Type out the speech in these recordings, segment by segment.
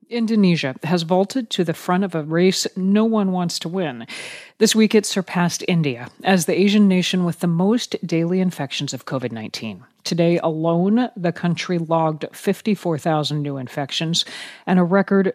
Indonesia has vaulted to the front of a race no one wants to win. This week it surpassed India as the Asian nation with the most daily infections of COVID-19. Today alone, the country logged 54,000 new infections and a record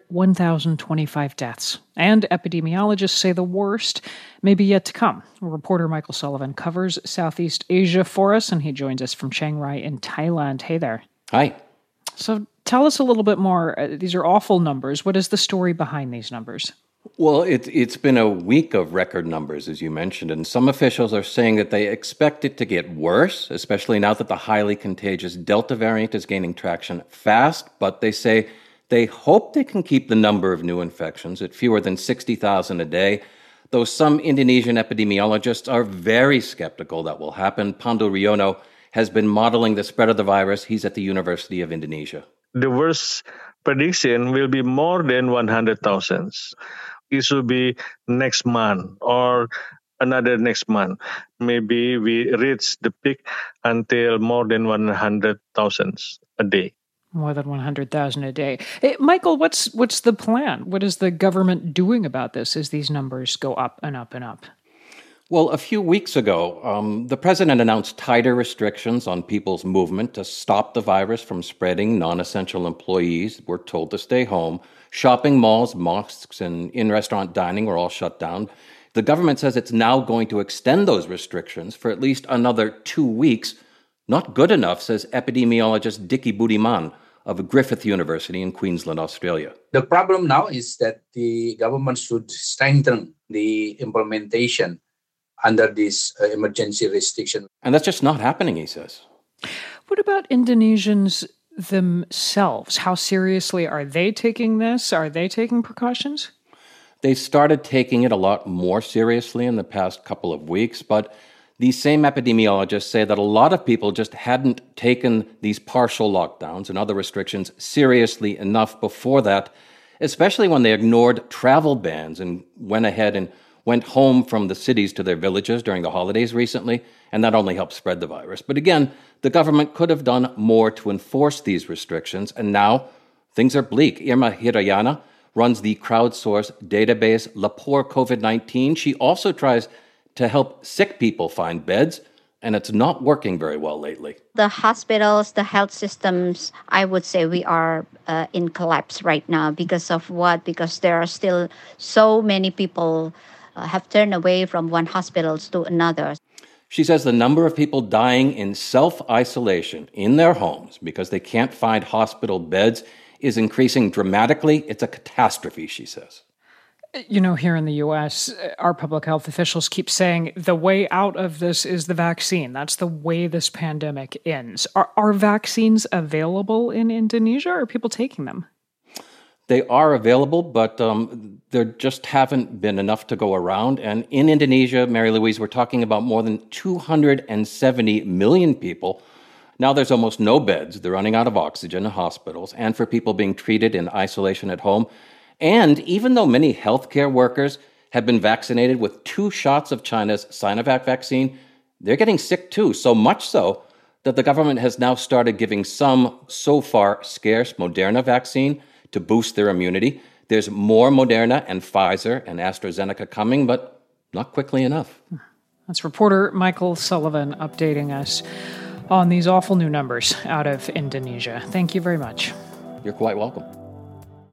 1,025 deaths. And epidemiologists say the worst may be yet to come. Reporter Michael Sullivan covers Southeast Asia for us, and he joins us from Chiang Rai in Thailand. Hey there. Hi. So tell us a little bit more. These are awful numbers. What is the story behind these numbers? Well, it's been a week of record numbers, as you mentioned, and some officials are saying that they expect it to get worse, especially now that the highly contagious Delta variant is gaining traction fast. But they say they hope they can keep the number of new infections at fewer than 60,000 a day, though some Indonesian epidemiologists are very skeptical that will happen. Pandu Riono has been modeling the spread of the virus. He's at the University of Indonesia. The worst prediction will be more than 100,000. It should be next month or another next month. Maybe we reach the peak until more than 100,000 a day. More than 100,000 a day. Hey, Michael, what's the plan? What is the government doing about this as these numbers go up and up and up? Well, a few weeks ago, the president announced tighter restrictions on people's movement to stop the virus from spreading. Non-essential employees were told to stay home. Shopping malls, mosques, and in-restaurant dining were all shut down. The government says it's now going to extend those restrictions for at least another 2 weeks. Not good enough, says epidemiologist Diki Budiman of Griffith University in Queensland, Australia. The problem now is that the government should strengthen the implementation under this emergency restriction. And that's just not happening, he says. What about Indonesians themselves? How seriously are they taking this? Are they taking precautions? They've started taking it a lot more seriously in the past couple of weeks, but these same epidemiologists say that a lot of people just hadn't taken these partial lockdowns and other restrictions seriously enough before that, especially when they ignored travel bans and went ahead and went home from the cities to their villages during the holidays recently, and that only helped spread the virus. But again, the government could have done more to enforce these restrictions, and now things are bleak. Irma Hirayana runs the crowdsourced database Lapor COVID-19. She also tries to help sick people find beds, and it's not working very well lately. The hospitals, the health systems, I would say we are in collapse right now. Because of what? Because there are still so many people have turned away from one hospital to another. She says the number of people dying in self-isolation in their homes because they can't find hospital beds is increasing dramatically. It's a catastrophe, she says. You know, here in the U.S., our public health officials keep saying the way out of this is the vaccine. That's the way this pandemic ends. Are vaccines available in Indonesia, or are people taking them? They are available, but there just haven't been enough to go around. And in Indonesia, Mary Louise, we're talking about more than 270 million people. Now there's almost no beds. They're running out of oxygen in hospitals and for people being treated in isolation at home. And even though many healthcare workers have been vaccinated with 2 shots of China's Sinovac vaccine, they're getting sick too, so much so that the government has now started giving some, so far scarce, Moderna vaccine to boost their immunity. There's more Moderna and Pfizer and AstraZeneca coming, but not quickly enough. That's reporter Michael Sullivan updating us on these awful new numbers out of Indonesia. Thank you very much. You're quite welcome.